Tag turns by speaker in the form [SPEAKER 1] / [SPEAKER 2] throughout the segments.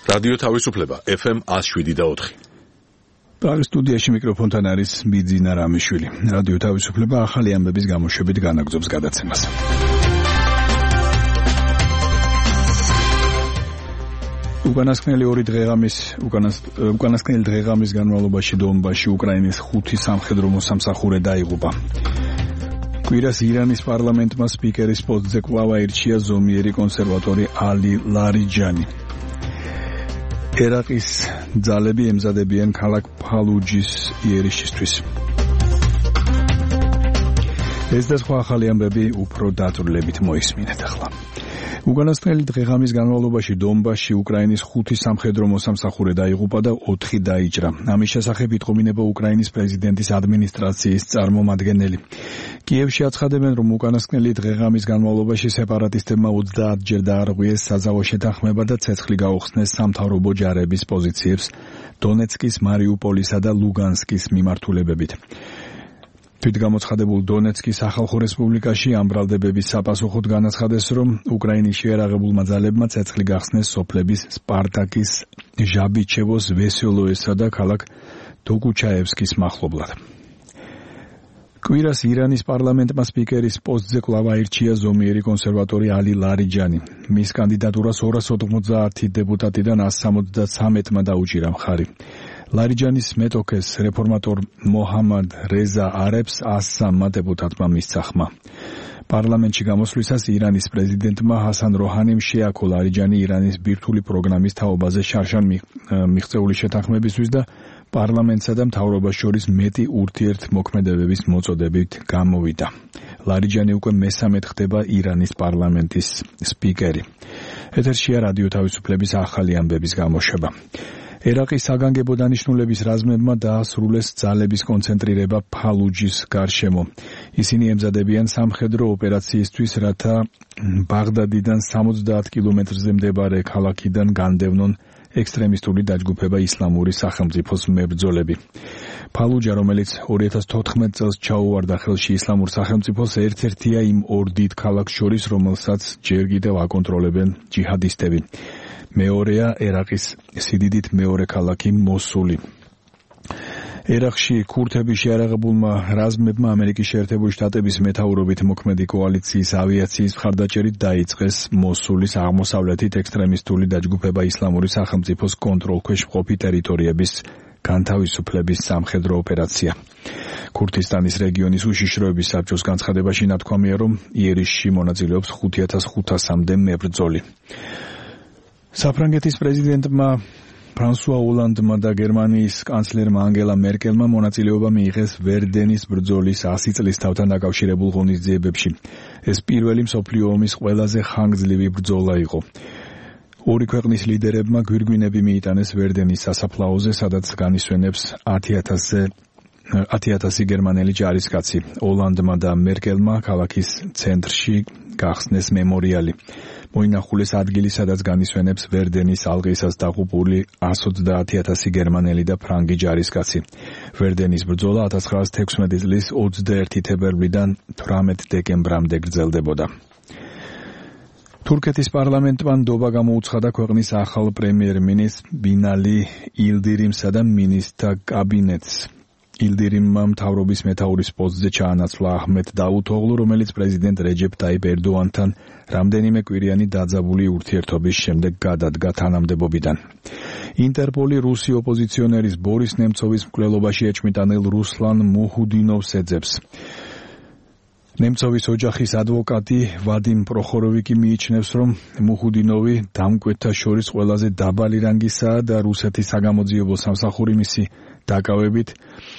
[SPEAKER 1] რადიო თავისუფლება FM 107.4.
[SPEAKER 2] პრაღის სტუდიაში მიკროფონთან არის ბიძინა რამიშვილი. რადიო თავისუფლება ახალი ამბების გამოშვებით განაგრძობს გადაცემას. უკანასკნელი დღეღამის განმავლობაში დონბასში უკრაინის 5 სამხედრო მოსამსახურე დაიღუპა. კვირას ირანის პარლამენტმა სპიკერის პოსტზე კვლავ აირჩია ზომიერი კონსერვატორი ალი ლარიჯანი. ერაყის ძალები ემზადებიან ქალაქ ფალუჯის იერიშისთვის. ეს და სხვა ახალი ამბები უფრო დაწვრილებით მოისმინეთ ახლა. უკანასკნელი დღეღამის განმავლობაში დონბასში უკრაინის 5 სამხედრო მოსამსახურე დაიღუპა და 4 დაიჭრა. ამის შესახებ იტყობინება უკრაინის პრეზიდენტის ადმინისტრაციის წარმომადგენელი. კიევში აცხადებენ, რომ უკანასკნელი დღეღამის განმავლობაში სეპარატისტებმა 30 ჯერ დაარღვიეს საზავო შეთანხმება და ცეცხლი გაუხსნეს სამთავრობო ჯარების პოზიციებს დონეცკის, მარიუპოლისა და ლუგანსკის მიმართულებებით. თვითგამოცხადებულ დონეცკის სახალხო რესპუბლიკაში ამ ბრალდებების საპასუხოდ განაცხადეს, რომ უკრაინის შეერაღებულმა ძალებმა ცეცხლი გახსნეს სოფლების სპარტაკის, ჟაბიჩევოს, ვესელოესა და ქალაქ დოგუჩაევსკის მახლობლად. კვირას ირანის პარლამენტმა სპიკერის პოსტზე კვლავ აირჩია ზომიერი კონსერვატორი ალი ლარიჯანი. მის კანდიდატურას 290 დეპუტატიდან 173-მა დაუჭირა მხარი. ლარიჯანის მეტოქეს რეფორმატორ მოჰამად რეზა არებს 103 დეპუტატმა მისცა ხმა. პარლამენტში გამოსვლისას ირანის პრეზიდენტმა ჰასან როჰანიმ შეაქო ლარიჯანი ირანის ბირთვული პროგრამის თაობაზე შარშან მიღწეული შეთანხმებისთვის და პარლამენტსა და მთავრობას შორის მეტი ურთიერთმოქმედებების მოწოდებით გამოვიდა. ლარიჯანი უკვე მესამედ ხდება ირანის პარლამენტის სპიკერი. ეთერშია რადიო თავისუფლების ახალი ამბების გამოშვება. ერაყის საგანგებო დანიშნულების რაზმებმა დაასრულეს ძალების კონცენტრირება ფალუჯის გარშემო. ისინი ემზადებიან სამხედრო ოპერაციისთვის, რათა ბაღდადიდან 70 კილომეტრზე მდებარე ქალაქიდან განდევნონ ექსტრემისტული დაჯგუფება ისლამური სახელმწიფოს მებრძოლები. ფალუჯა, რომელიც 2014 წელს ჩაუვარდა ხელში ისლამურ სახელმწიფოს, ერთ-ერთია იმ ორ დიდ ქალაქს შორის, რომელსაც ჯერ კიდევ აკონტროლებენ ჯიჰადისტები. მეორეა ერაყის სიდიდით მეორე ქალაქი მოსული. ერაყში ქურთების შეერაღებულმა რაზმებმა ამერიკის შეერთებული შტატების მეთაურობით მოქმედი კოალიციის ავიაციის მხარდაჭერით დაიწყეს მოსულის აღმოსავლეთით ექსტრემისტული დაჯგუფება ისლამური სახელმწიფოს კონტროლქვეშ მყოფი ტერიტორიების განთავისუფლების სამხედრო ოპერაცია. ქურთისტანის რეგიონის უშიშროების საბჭოს განცხადებაში ნათქვამია, რომ იერიშში მონაწილეობს 5500-მდე მებრძოლი. საფრანგეთის პრეზიდენტმა ფრანსუა ოლანდმა და გერმანიის კანცლერმა ანგელა მერკელმა მონაწილეობა მიიღეს ვერდენის ბრძოლის 100 წლისთავთან დაკავშირებულ ღონისძიებებში. ეს პირველი მსოფლიო ომის ყველაზე ხანგრძლივი ბრძოლა იყო. ორი ქვეყნის ლიდერებმა გვირგვინები მიიტანეს ვერდენის სასაფლაოზე, სადაც განისვენებს 10,000 გერმანელი ჯარისკაცი. ოლანდმა და მერკელმა ქალაქის ცენტრში გახსნეს მემორიალი. მოინახულეს ადგილი, სადაც განისვენებს ვერდენის ალყისას დაღუპული 130,000 გერმანელი და ფრანგი ჯარისკაცი. ვერდენის ბრძოლა 1916 წლის 21 თებერვლიდან 18 დეკემბრამდე გრძელდებოდა. თურქეთის პარლამენტმა ნდობა გამოუცხადა ქვეყნის ახალ პრემიერ-მინისტრ ბინალი ილდირიმსა და მინისტრთა კაბინეტს. ილდირიმმა მთავრობის მეთაურის პოსტზე ჩაანაცვლა აჰმედ დავუთოღლუ, რომელიც პრეზიდენტ რეჯეპ ტაიპ ერდოანთან რამდენიმე კვირიანი დაძაბული ურთიერთობის შემდეგ გადადგა თანამდებობიდან. ინტერპოლი რუსი ოპოზიციონერის ბორის ნემცოვის მკვლელობაში ეჭვმიტანილ რუსლან მუჰუდინოვს ეძებს. ნემცოვის ოჯახის ადვოკატი ვადიმ პროხოროვიკი მიიჩნევს, რომ მუჰუდინოვი დამკვეთთა შორის ყველაზე დაბალი რანგისაა და რუსეთის საგამოძიებო სამსახური მისი დაკავებით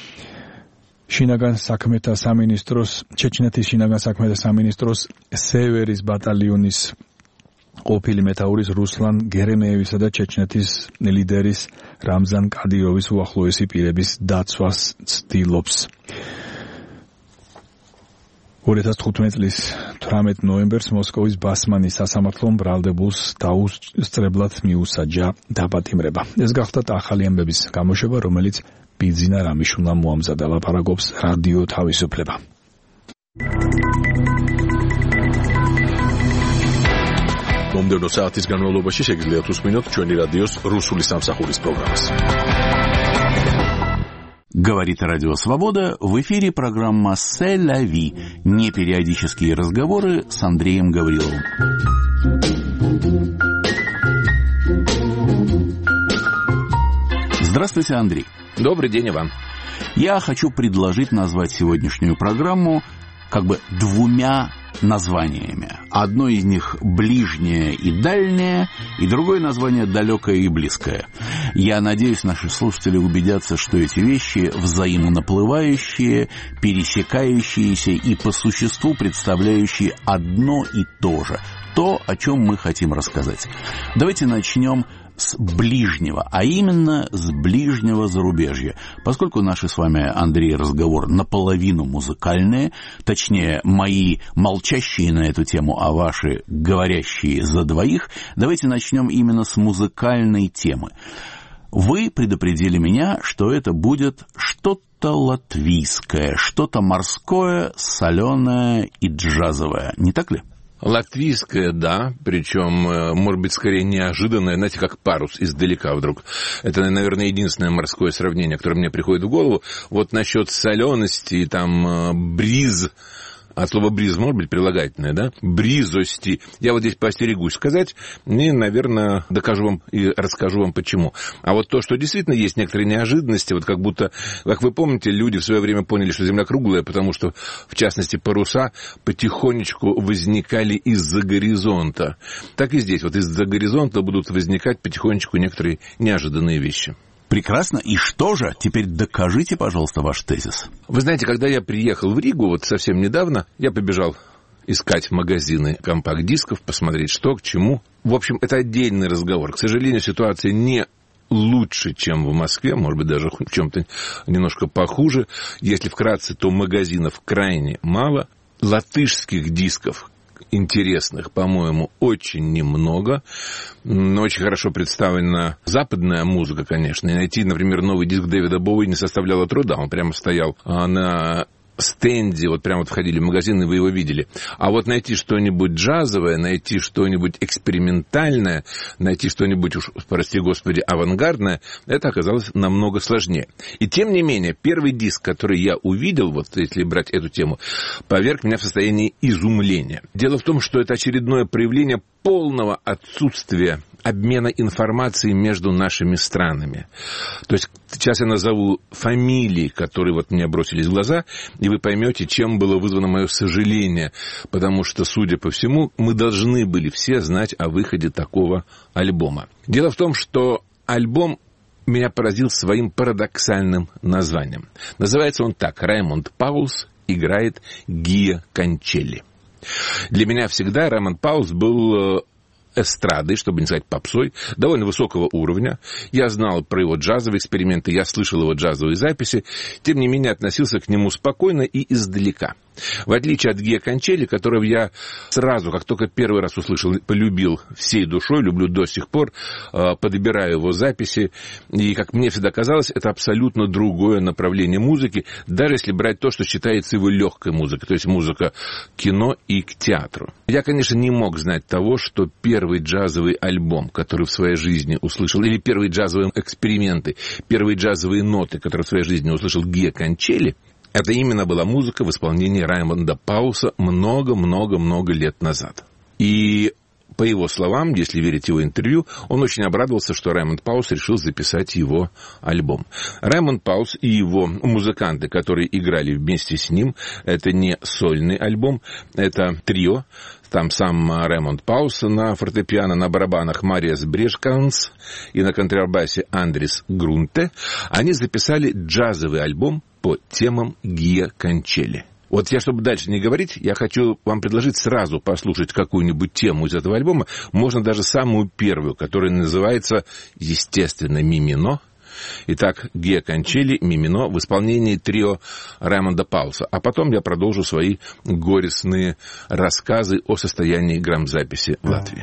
[SPEAKER 2] ჩეჩნეთის შინაგან საქმეთა სამინისტროს სევერის ბატალიონის ყოფილი მეთაურის რუსლან გერემეევისა და ჩეჩნეთის ლიდერის რამზან კადიროვის უახლოესი პირების დაცვას ცდილობს. 2015 წლის 18 ნოემბერს მოსკოვის ბასმანის სასამართლომ ბრალდებულს დაუსწრებლად მიუსაჯა დაპატიმრება. ეს გახდა ახალი ამბების გამოშვება, რომელიც ბიძინა რამიშვილმა მოამზადა. ლაპარაკობს რადიო თავისუფლება.
[SPEAKER 1] მომდევნო საათის განმავლობაში შეგიძლიათ უსმინოთ ჩვენი რადიოს რუსული სამსახურის პროგრამას.
[SPEAKER 3] Говорит Радио Свобода, в эфире программа «C'est la vie». Непериодические разговоры с Андреем Гавриловым. Здравствуйте, Андрей.
[SPEAKER 4] Добрый день, Иван.
[SPEAKER 3] Я хочу предложить назвать сегодняшнюю программу как бы двумя названиями. Одно из них ближнее и дальнее, и другое название далекое и близкое. Я надеюсь, наши слушатели убедятся, что эти вещи взаимонаплывающие, пересекающиеся и по существу представляющие одно и то же. То, о чем мы хотим рассказать. Давайте начнем с ближнего, а именно с ближнего зарубежья. Поскольку наши с вами, Андрей, разговор наполовину музыкальные, точнее, мои молчащие на эту тему, а ваши говорящие за двоих, давайте начнем именно с музыкальной темы. Вы предупредили меня, что это будет что-то латвийское, что-то морское, соленое и джазовое. Не так ли?
[SPEAKER 4] Латвийское, да, причем, может быть, скорее неожиданное, знаете, как парус издалека вдруг. Это, наверное, единственное морское сравнение, которое мне приходит в голову. Вот насчет солености и там бриз, от слова бриз может быть прилагательное, да? Бризости. Я вот здесь поостерегусь сказать, и, наверное, докажу вам и расскажу вам почему. А вот то, что действительно есть некоторые неожиданности, вот как будто, как вы помните, люди в свое время поняли, что Земля круглая, потому что, в частности, паруса потихонечку возникали из-за горизонта. Так и здесь, вот из-за горизонта будут возникать потихонечку некоторые неожиданные вещи.
[SPEAKER 3] Прекрасно. И что же? Теперь докажите, пожалуйста, ваш тезис.
[SPEAKER 4] Вы знаете, когда я приехал в Ригу, вот совсем недавно, я побежал искать магазины компакт-дисков, посмотреть, что к чему. В общем, это отдельный разговор. К сожалению, ситуация не лучше, чем в Москве, может быть, даже в чем-то немножко похуже. Если вкратце, то магазинов крайне мало. Латышских дисков интересных, по-моему, очень немного. Но очень хорошо представлена западная музыка, конечно. И найти, например, новый диск Дэвида Боуи не составляло труда. Он прямо стоял на стенде, вот прямо входили в магазин, и вы его видели. А вот найти что-нибудь джазовое, найти что-нибудь экспериментальное, найти что-нибудь, уж, прости господи, авангардное, это оказалось намного сложнее. И тем не менее, первый диск, который я увидел, вот если брать эту тему, поверг меня в состоянии изумления. Дело в том, что это очередное проявление полного отсутствия обмена информацией между нашими странами. То есть сейчас я назову фамилии, которые вот мне бросились в глаза, и вы поймете, чем было вызвано мое сожаление, потому что, судя по всему, мы должны были все знать о выходе такого альбома. Дело в том, что альбом меня поразил своим парадоксальным названием. Называется он так: «Раймонд Паулс играет Гиа Кончелли». Для меня всегда Раймонд Паулс был эстрадой, чтобы не сказать попсой, довольно высокого уровня. Я знал про его джазовые эксперименты, я слышал его джазовые записи, тем не менее относился к нему спокойно и издалека. В отличие от Гиа Кончелли, которого я сразу, как только первый раз услышал, полюбил всей душой, люблю до сих пор, подбираю его записи, и, как мне всегда казалось, это абсолютно другое направление музыки, даже если брать то, что считается его легкой музыкой, то есть музыка к кино и к театру. Я, конечно, не мог знать того, что первый джазовый альбом, который в своей жизни услышал, или первые джазовые эксперименты, первые джазовые ноты, которые в своей жизни услышал Гиа Кончелли, это именно была музыка в исполнении Раймонда Паулса много-много-много лет назад. И, по его словам, если верить его интервью, он очень обрадовался, что Раймонд Паулс решил записать его альбом. Раймонд Паулс и его музыканты, которые играли вместе с ним, это не сольный альбом, это трио. Там сам Раймонд Паулс на фортепиано, на барабанах Мариас Брешканс и на контрабасе Андрис Грунте. Они записали джазовый альбом по темам Гиа Кончелли. Вот я, чтобы дальше не говорить, я хочу вам предложить сразу послушать какую-нибудь тему из этого альбома, можно даже самую первую, которая называется, естественно, «Ми-мино». Итак, Гиа Кончелли, «Ми-мино» в исполнении трио Раймонда Паулса. А потом я продолжу свои горестные рассказы о состоянии грамзаписи в Латвии.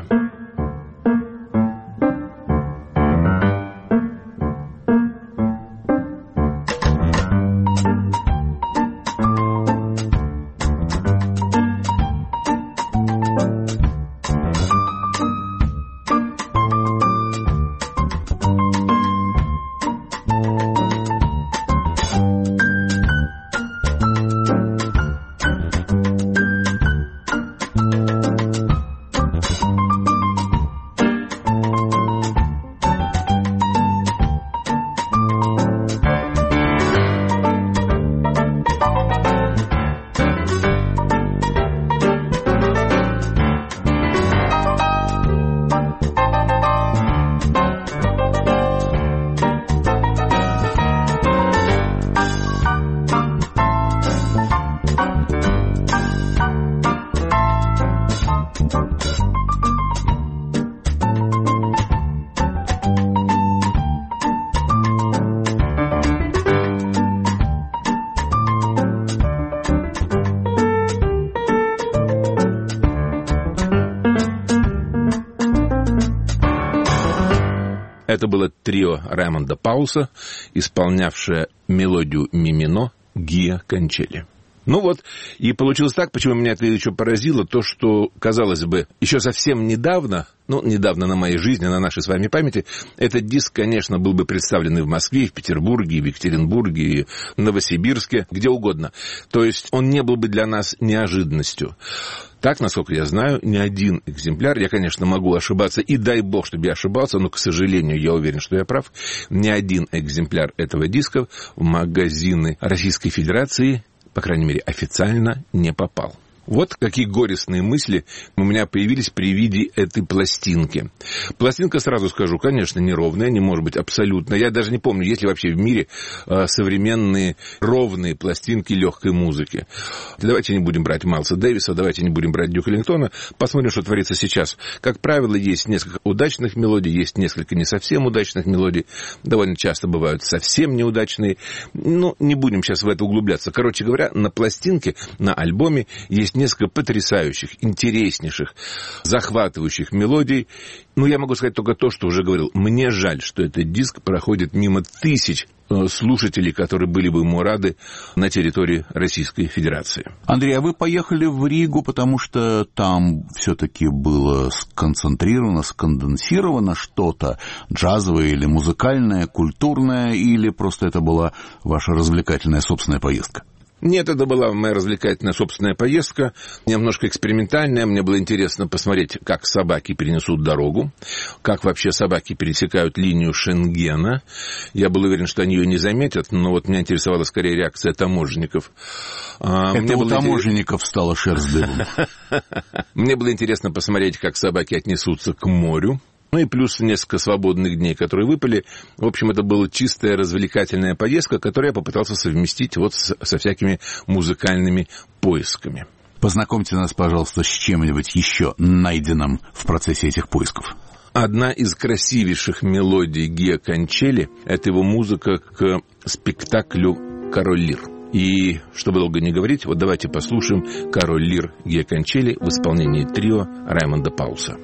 [SPEAKER 4] Это было трио Раймонда Паулса, исполнявшее мелодию «Мимино» Гиа Кончели. Ну вот, и получилось так, почему меня это еще поразило, то, что, казалось бы, еще совсем недавно, недавно на моей жизни, на нашей с вами памяти, этот диск, конечно, был бы представлен и в Москве, и в Петербурге, и в Екатеринбурге, и в Новосибирске, где угодно. То есть он не был бы для нас неожиданностью. Так, насколько я знаю, ни один экземпляр, я, конечно, могу ошибаться, и дай бог, чтобы я ошибался, но, к сожалению, я уверен, что я прав, ни один экземпляр этого диска в магазины Российской Федерации, по крайней мере, официально не попал. Вот какие горестные мысли у меня появились при виде этой пластинки. Пластинка, сразу скажу, конечно, неровная, не может быть абсолютно. Я даже не помню, есть ли вообще в мире современные ровные пластинки легкой музыки. Давайте не будем брать Майлса Дэвиса, давайте не будем брать Дюка Эллингтона. Посмотрим, что творится сейчас. Как правило, есть несколько удачных мелодий, есть несколько не совсем удачных мелодий. Довольно часто бывают совсем неудачные. Но не будем сейчас в это углубляться. Короче говоря, на пластинке, на альбоме есть несколько потрясающих, интереснейших, захватывающих мелодий. Я могу сказать только то, что уже говорил. Мне жаль, что этот диск проходит мимо тысяч слушателей, которые были бы ему рады на территории Российской Федерации.
[SPEAKER 3] Андрей, а вы поехали в Ригу, потому что там все-таки было сконцентрировано, сконденсировано что-то джазовое или музыкальное, культурное, или просто это была ваша развлекательная собственная поездка?
[SPEAKER 4] Нет, это была моя развлекательная собственная поездка, немножко экспериментальная. Мне было интересно посмотреть, как собаки перенесут дорогу, как вообще собаки пересекают линию Шенгена. Я был уверен, что они ее не заметят, но вот меня интересовала скорее реакция таможенников.
[SPEAKER 3] Это у таможенников стало шерсть дыбом.
[SPEAKER 4] Мне было интересно посмотреть, как собаки отнесутся к морю. И плюс несколько свободных дней, которые выпали. В общем, это была чистая развлекательная поездка, которую я попытался совместить со всякими музыкальными поисками.
[SPEAKER 3] Познакомьте нас, пожалуйста, с чем-нибудь еще найденным в процессе этих поисков.
[SPEAKER 4] Одна из красивейших мелодий Гиа Кончели – это его музыка к спектаклю «Король Лир». И, чтобы долго не говорить, давайте послушаем «Король Лир» Гиа Кончели в исполнении трио Раймонда Паулса.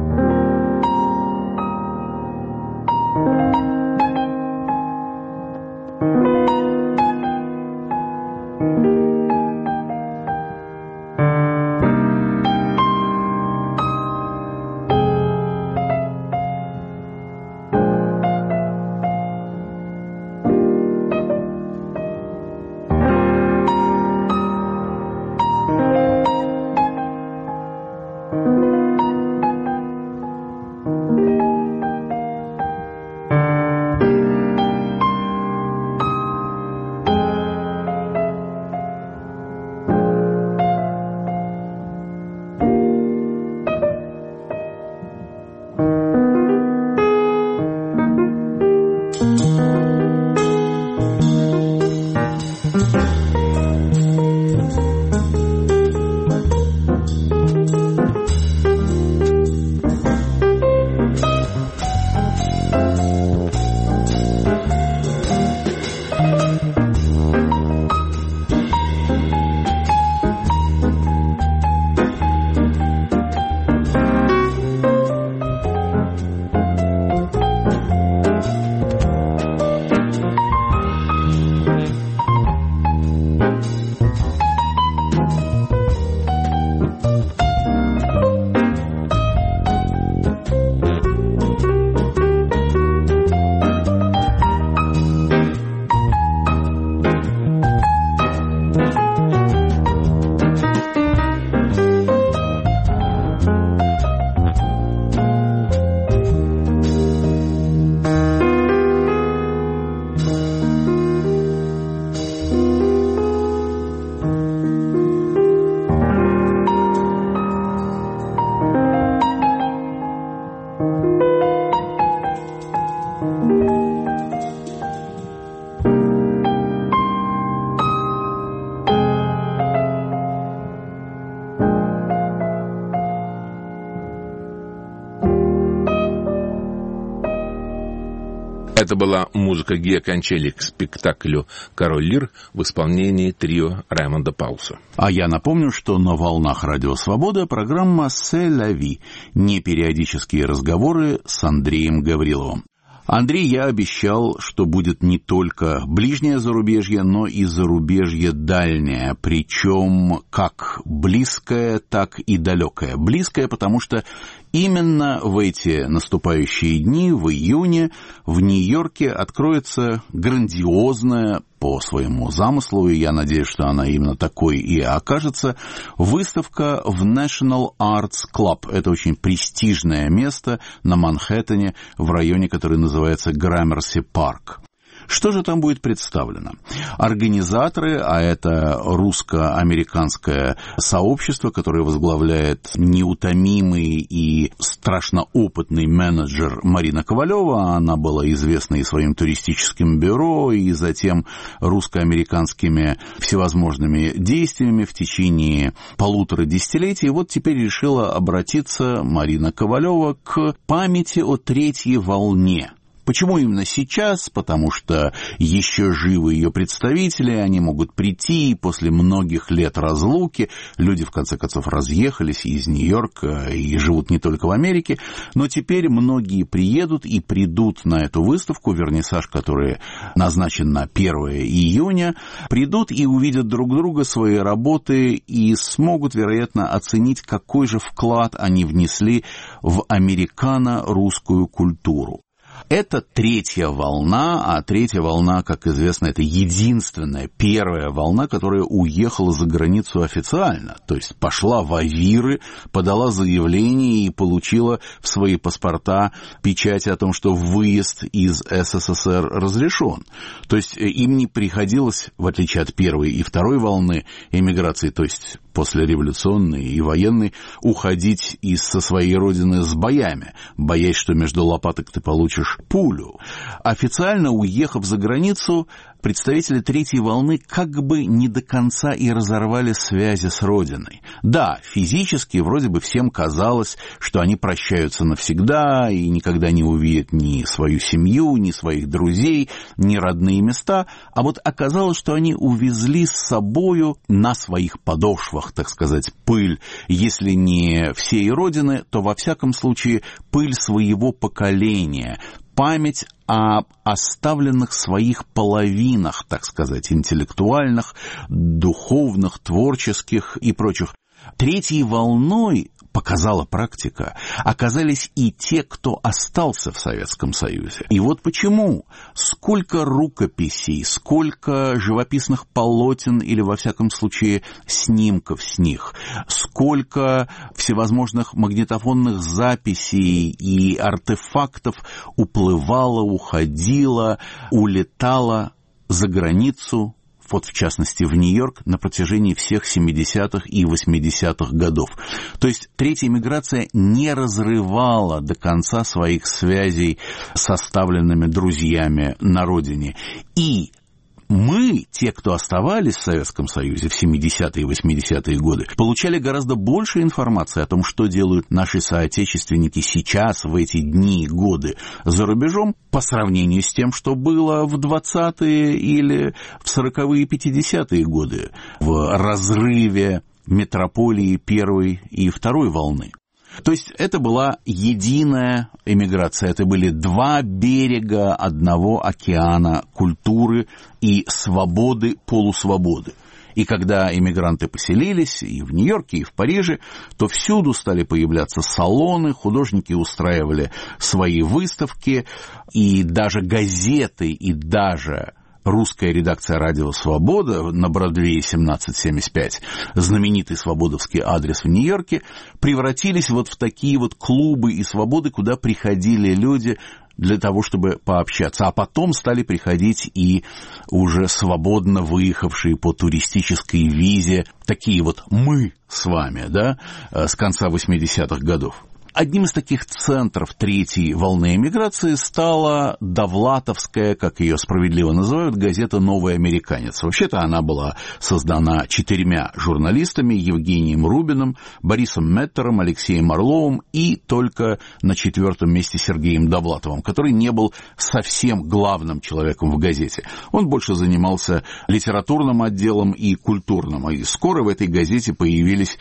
[SPEAKER 4] Это была музыка Гиа Кончели к спектаклю «Король Лир» в исполнении трио Раймонда Паулса.
[SPEAKER 3] А я напомню, что на волнах Радио Свобода программа «C'est la vie» — непериодические разговоры с Андреем Гавриловым. Андрей, я обещал, что будет не только ближнее зарубежье, но и зарубежье дальнее, причем как близкое, так и далекое. Близкое, потому что именно в эти наступающие дни, в июне, в Нью-Йорке откроется грандиозная, по своему замыслу, и я надеюсь, что она именно такой и окажется, выставка в National Arts Club. Это очень престижное место на Манхэттене, в районе, который называется Граммерси Парк. Что же там будет представлено? Организаторы, а это русско-американское сообщество, которое возглавляет неутомимый и страшно опытный менеджер Марина Ковалева. Она была известна и своим туристическим бюро, и затем русско-американскими всевозможными действиями в течение 1,5 десятилетий. И вот теперь решила обратиться Марина Ковалева к памяти о третьей волне. Почему именно сейчас? Потому что еще живы ее представители, они могут прийти, и после многих лет разлуки люди, в конце концов, разъехались из Нью-Йорка и живут не только в Америке, но теперь многие приедут и придут на эту выставку, вернисаж, который назначен на 1 июня, придут и увидят друг друга, свои работы, и смогут, вероятно, оценить, какой же вклад они внесли в американо-русскую культуру. Это третья волна, а третья волна, как известно, это единственная, первая волна, которая уехала за границу официально, то есть пошла в АВИРы, подала заявление и получила в свои паспорта печать о том, что выезд из СССР разрешен. То есть им не приходилось, в отличие от первой и второй волны эмиграции, то есть послереволюционной и военной, уходить со своей родины с боями, боясь, что между лопаток ты получишь пулю. Официально уехав за границу, представители третьей волны как бы не до конца и разорвали связи с родиной. Да, физически вроде бы всем казалось, что они прощаются навсегда и никогда не увидят ни свою семью, ни своих друзей, ни родные места, а вот оказалось, что они увезли с собою на своих подошвах, так сказать, пыль, если не всей родины, то во всяком случае пыль своего поколения, память о оставленных своих половинах, так сказать, интеллектуальных, духовных, творческих и прочих. Третьей волной, показала практика, оказались и те, кто остался в Советском Союзе. И вот почему. Сколько рукописей, сколько живописных полотен или, во всяком случае, снимков с них, сколько всевозможных магнитофонных записей и артефактов уплывало, уходило, улетало за границу, вот в частности в Нью-Йорк, на протяжении всех 70-х и 80-х годов. То есть третья миграция не разрывала до конца своих связей с оставленными друзьями на родине. И мы, те, кто оставались в Советском Союзе в 70-е и 80-е годы, получали гораздо больше информации о том, что делают наши соотечественники сейчас, в эти дни и годы за рубежом, по сравнению с тем, что было в 20-е или в 40-е и 50-е годы, в разрыве метрополии первой и второй волны. То есть это была единая эмиграция, это были два берега одного океана культуры и свободы, полусвободы. И когда эмигранты поселились и в Нью-Йорке, и в Париже, то всюду стали появляться салоны, художники устраивали свои выставки, и даже газеты, и даже русская редакция «Радио Свобода» на Бродвее 1775, знаменитый свободовский адрес в Нью-Йорке, превратились вот в такие вот клубы и свободы, куда приходили люди для того, чтобы пообщаться. А потом стали приходить и уже свободно выехавшие по туристической визе, такие вот мы с вами, да, с конца 80-х годов. Одним из таких центров третьей волны эмиграции стала довлатовская, как ее справедливо называют, газета «Новый американец». Вообще-то она была создана 4 журналистами: Евгением Рубиным, Борисом Меттером, Алексеем Орловым и только на 4-м месте Сергеем Довлатовым, который не был совсем главным человеком в газете. Он больше занимался литературным отделом и культурным. И скоро в этой газете появились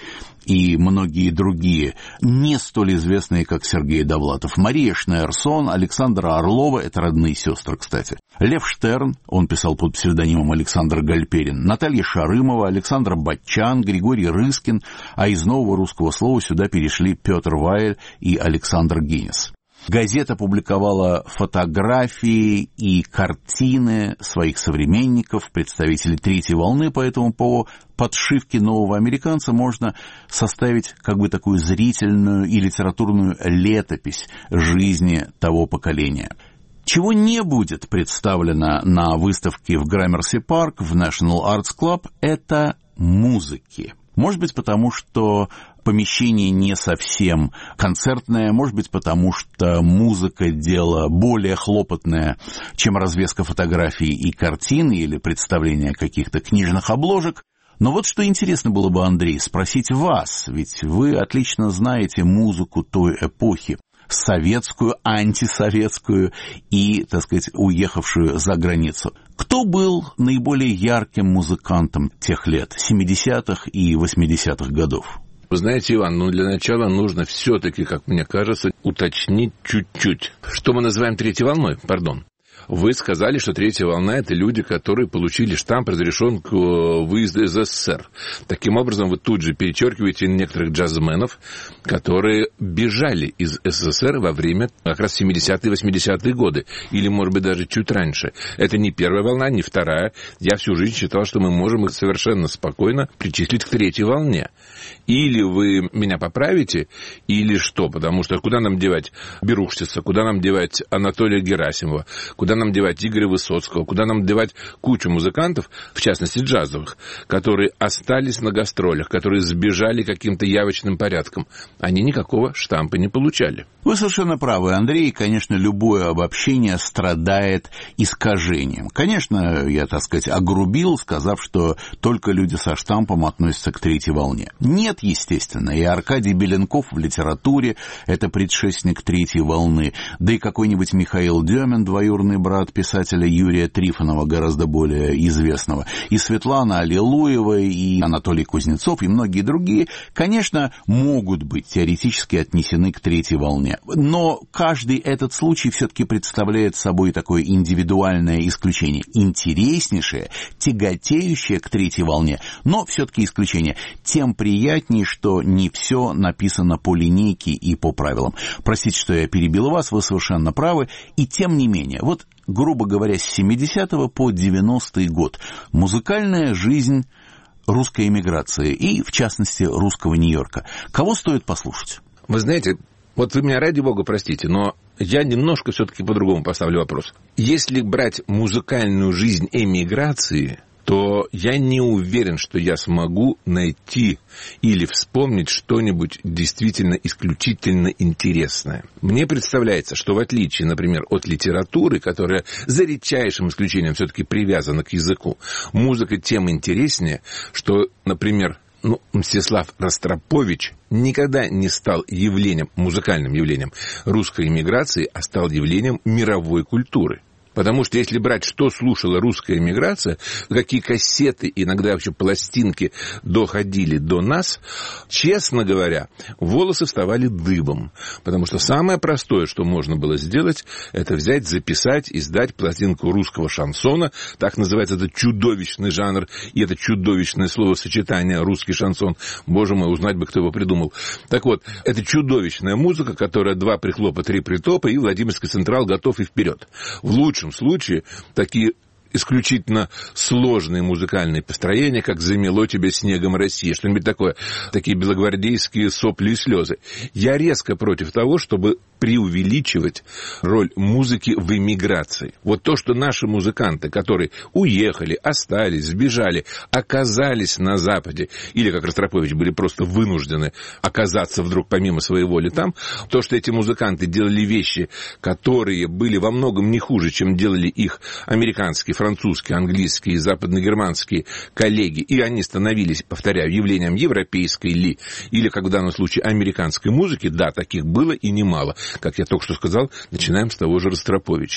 [SPEAKER 3] и многие другие, не столь известные, как Сергей Довлатов. Мария Шнейерсон, Александра Орлова, это родные сестры, кстати. Лев Штерн, он писал под псевдонимом Александр Гальперин, Наталья Шарымова, Александр Батчан, Григорий Рыскин, а из нового русского слова сюда перешли Петр Ваель и Александр Гинес. Газета публиковала фотографии и картины своих современников, представителей третьей волны, поэтому по подшивке «Нового американца» можно составить как бы такую зрительную и литературную летопись жизни того поколения. Чего не будет представлено на выставке в Граммерси Парк, в National Arts Club, это музыки. Может быть, потому что помещение не совсем концертное, может быть, потому что музыка – дело более хлопотное, чем развеска фотографий и картин или представление каких-то книжных обложек. Но вот что интересно было бы, Андрей, спросить вас, ведь вы отлично знаете музыку той эпохи, советскую, антисоветскую и, так сказать, уехавшую за границу. Кто был наиболее ярким музыкантом тех лет, 70-х и 80-х годов?
[SPEAKER 4] Вы знаете, Иван, для начала нужно все-таки, как мне кажется, уточнить чуть-чуть. Что мы называем третьей волной? Пардон. Вы сказали, что третья волна – это люди, которые получили штамп, разрешен к выезду из СССР. Таким образом, вы тут же перечеркиваете некоторых джазменов, которые бежали из СССР во время как раз 70-е и 80-е годы. Или, может быть, даже чуть раньше. Это не первая волна, не вторая. Я всю жизнь считал, что мы можем их совершенно спокойно причислить к третьей волне. Или вы меня поправите, или что? Потому что куда нам девать Берушчица, куда нам девать Анатолия Герасимова, куда нам девать Игоря Высоцкого, куда нам девать кучу музыкантов, в частности джазовых, которые остались на гастролях, которые сбежали каким-то явочным порядком. Они никакого штампа не получали.
[SPEAKER 3] Вы совершенно правы, Андрей. Конечно, любое обобщение страдает искажением. Конечно, я, так сказать, огрубил, сказав, что только люди со штампом относятся к третьей волне. Нет, естественно, и Аркадий Беленков в литературе – это предшественник третьей волны, да и какой-нибудь Михаил Демин, двоюродный брат писателя Юрия Трифонова, гораздо более известного, и Светлана Аллилуева, и Анатолий Кузнецов, и многие другие, конечно, могут быть теоретически отнесены к третьей волне. Но каждый этот случай все-таки представляет собой такое индивидуальное исключение, интереснейшее, тяготеющее к третьей волне, но все-таки исключение. Тем приятнее, что не все написано по линейке и по правилам. Простите, что я перебил вас, вы совершенно правы, и тем не менее, вот, грубо говоря, с 70-го по 90-й год музыкальная жизнь русской эмиграции и, в частности, русского Нью-Йорка. Кого стоит послушать?
[SPEAKER 4] Вы знаете, вот вы меня, ради бога, простите, но я немножко все-таки по-другому поставлю вопрос. Если брать музыкальную жизнь эмиграции, то я не уверен, что я смогу найти или вспомнить что-нибудь действительно исключительно интересное. Мне представляется, что в отличие, например, от литературы, которая за редчайшим исключением все-таки привязана к языку, музыка тем интереснее, что, например, Мстислав Ростропович никогда не стал явлением, музыкальным явлением русской эмиграции, а стал явлением мировой культуры. Потому что если брать, что слушала русская эмиграция, какие кассеты, иногда вообще пластинки доходили до нас, честно говоря, волосы вставали дыбом. Потому что самое простое, что можно было сделать, это взять, записать, издать пластинку русского шансона. Так называется этот чудовищный жанр и это чудовищное словосочетание «русский шансон». Боже мой, узнать бы, кто его придумал. Так вот, это чудовищная музыка, которая 2 прихлопа, 3 притопа, и Владимирский Централ готов и вперед. В лучшем случае такие исключительно сложные музыкальные построения, как «Замело тебя снегом Россия», что-нибудь такое, такие белогвардейские сопли и слезы. Я резко против того, чтобы преувеличивать роль музыки в эмиграции. Вот то, что наши музыканты, которые уехали, остались, сбежали, оказались на Западе, или, как Ростропович, были просто вынуждены оказаться вдруг помимо своей воли там, то, что эти музыканты делали вещи, которые были во многом не хуже, чем делали их американские, французские, английские, западногерманские коллеги, и они становились, повторяю, явлением европейской или, как в данном случае, американской музыки, да, таких было и немало. Как я только что сказал, начинаем с того же Ростроповича.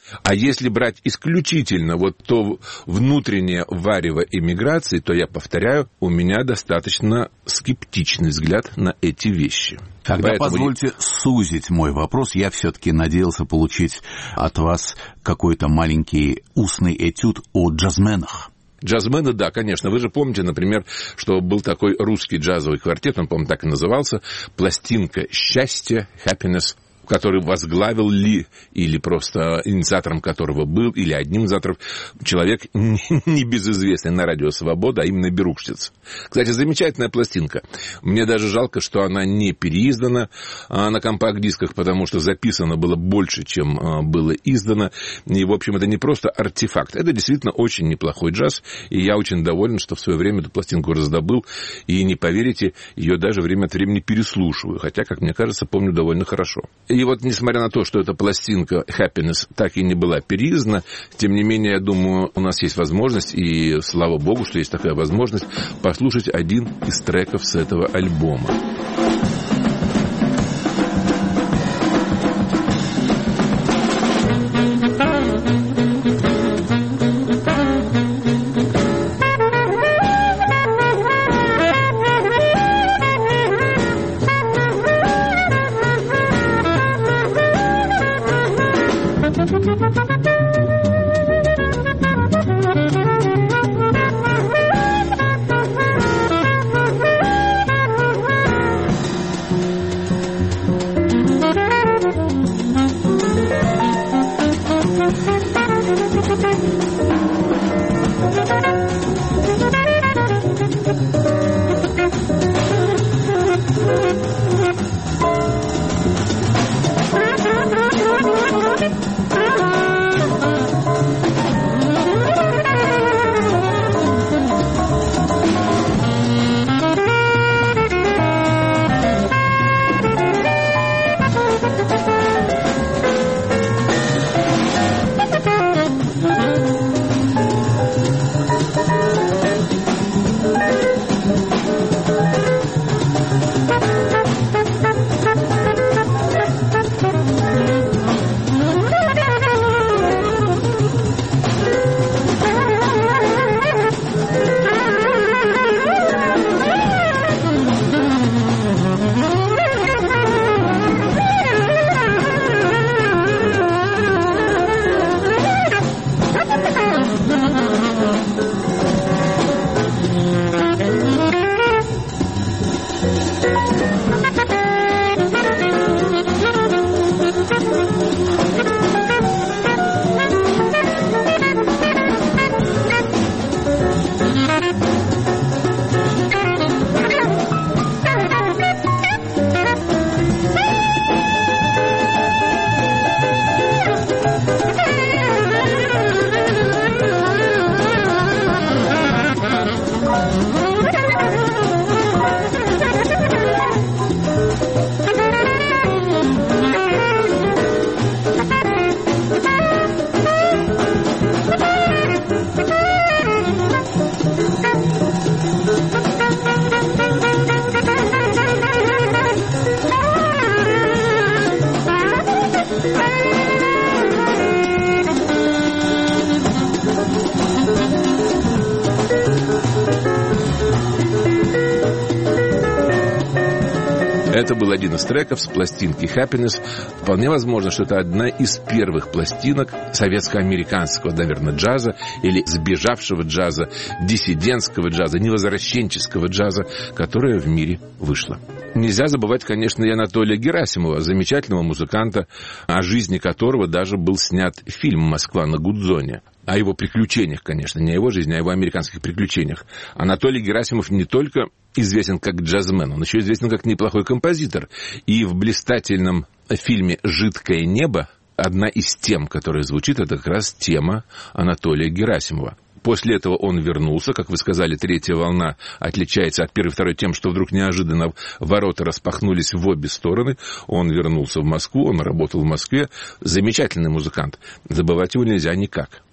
[SPEAKER 4] А если брать исключительно вот то внутреннее варево эмиграции, то, я повторяю, у меня достаточно скептичный взгляд на эти вещи.
[SPEAKER 3] Тогда позвольте сузить мой вопрос. Я все-таки надеялся получить от вас какой-то маленький устный этюд о джазменах.
[SPEAKER 4] Джазмены, да, конечно. Вы же помните, например, что был такой русский джазовый квартет, он, по-моему, так и назывался, «Пластинка счастья», «Happiness», который возглавил ли, или просто инициатором которого был, или одним из инициаторов, человек небезызвестный на радио «Свобода», а именно Берукштиц. Кстати, замечательная пластинка. Мне даже жалко, что она не переиздана на компакт-дисках, потому что записано было больше, чем было издано. И, в общем, это не просто артефакт. Это действительно очень неплохой джаз, и я очень доволен, что в свое время эту пластинку раздобыл, и, не поверите, ее даже время от времени переслушиваю, хотя, как мне кажется, помню довольно хорошо. И вот, несмотря на то, что эта пластинка «Happiness» так и не была переиздана, тем не менее, я думаю, у нас есть возможность, и слава богу, что есть такая возможность, послушать один из треков с этого альбома. Это был один из треков с пластинки «Happiness». Вполне возможно, что это одна из первых пластинок советско-американского, наверное, джаза или сбежавшего джаза, диссидентского джаза, невозвращенческого джаза, которая в мире вышла. Нельзя забывать, конечно, и Анатолия Герасимова, замечательного музыканта, о жизни которого даже был снят фильм «Москва на Гудзоне». О его приключениях, конечно, не о его жизни, а о его американских приключениях. Анатолий Герасимов не только известен как джазмен, он еще известен как неплохой композитор. И в блистательном фильме «Жидкое небо» одна из тем, которая звучит, это как раз тема Анатолия Герасимова. После этого он вернулся, как вы сказали, третья волна отличается от первой и второй тем, что вдруг неожиданно ворота распахнулись в обе стороны. Он вернулся в Москву, он работал в Москве. Замечательный музыкант. Забывать его нельзя никак.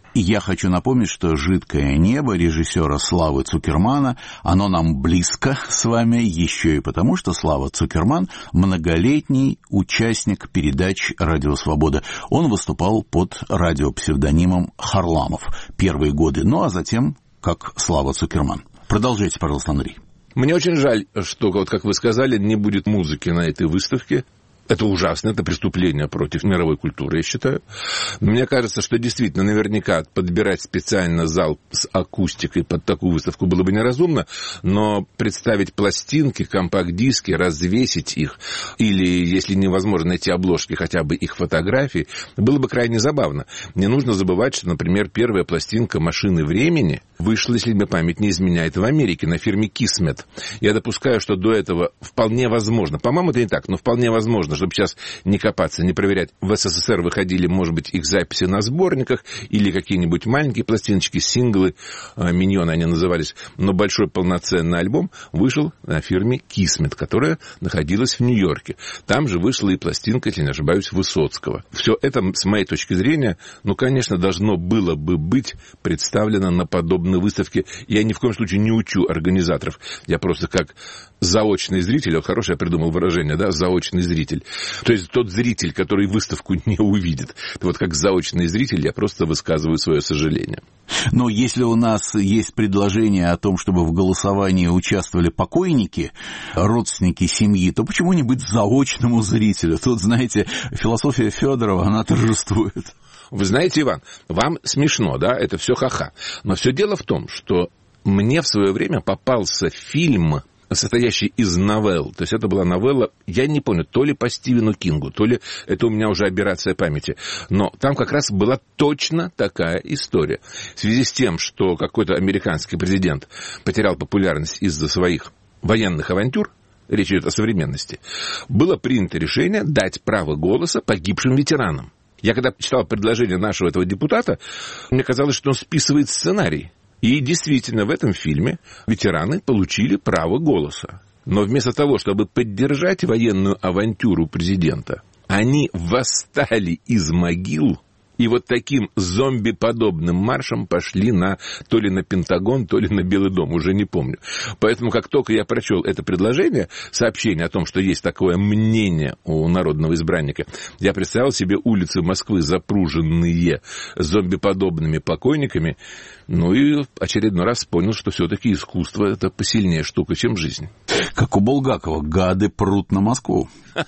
[SPEAKER 3] Я хочу напомнить, что «Жидкое небо» режиссера Славы Цукермана, оно нам близко с вами еще и потому, что Слава Цукерман – многолетний участник передач «Радио Свобода». Он выступал под радиопсевдонимом Харламов первые годы, ну а затем как Слава Цукерман. Продолжайте, пожалуйста, Андрей.
[SPEAKER 4] Мне очень жаль, что, вот как вы сказали, не будет музыки на этой выставке. Это ужасно, это преступление против мировой культуры, я считаю. Мне кажется, что действительно наверняка подбирать специально зал с акустикой под такую выставку было бы неразумно, но представить пластинки, компакт-диски, развесить их, или, если невозможно найти обложки, хотя бы их фотографии, было бы крайне забавно. Не нужно забывать, что, например, первая пластинка «Машины времени» вышла, если мне память не изменяет, в Америке на фирме Kismet. Я допускаю, что до этого вполне возможно, по-моему, это не так, но вполне возможно, чтобы сейчас не копаться, не проверять. В СССР выходили, может быть, их записи на сборниках или какие-нибудь маленькие пластиночки, синглы, миньоны они назывались, но большой полноценный альбом вышел на фирме Kismet, которая находилась в Нью-Йорке. Там же вышла и пластинка, если не ошибаюсь, Высоцкого. Все это, с моей точки зрения, конечно, должно было бы быть представлено на подобной выставке. Я ни в коем случае не учу организаторов. Я просто как заочный зритель, вот хорошее я придумал выражение, да, заочный зритель. То есть тот зритель, который выставку не увидит. Вот как заочный зритель я просто высказываю свое сожаление.
[SPEAKER 3] Но если у нас есть предложение о том, чтобы в голосовании участвовали покойники, родственники семьи, то почему не быть заочному зрителю? Тут, знаете, философия Федорова, она торжествует.
[SPEAKER 4] Вы знаете, Иван, вам смешно, да, это все ха-ха. Но все дело в том, что мне в свое время попался фильм, состоящий из новелл. То есть это была новелла, я не помню, то ли по Стивену Кингу, то ли это у меня уже аберрация памяти. Но там как раз была точно такая история. В связи с тем, что какой-то американский президент потерял популярность из-за своих военных авантюр, речь идет о современности, было принято решение дать право голоса погибшим ветеранам. Я когда читал предложение нашего этого депутата, мне казалось, что он списывает сценарий. И действительно, в этом фильме ветераны получили право голоса. Но вместо того, чтобы поддержать военную авантюру президента, они восстали из могил и вот таким зомби-подобным маршем пошли то ли на Пентагон, то ли на Белый дом, уже не помню. Поэтому, как только я прочел это предложение, сообщение о том, что есть такое мнение у народного избранника, я представил себе улицы Москвы, запруженные зомби-подобными покойниками, ну и очередной раз понял, что все-таки искусство — это посильнее штука, чем жизнь.
[SPEAKER 3] Как у Булгакова, гады прут на Москву.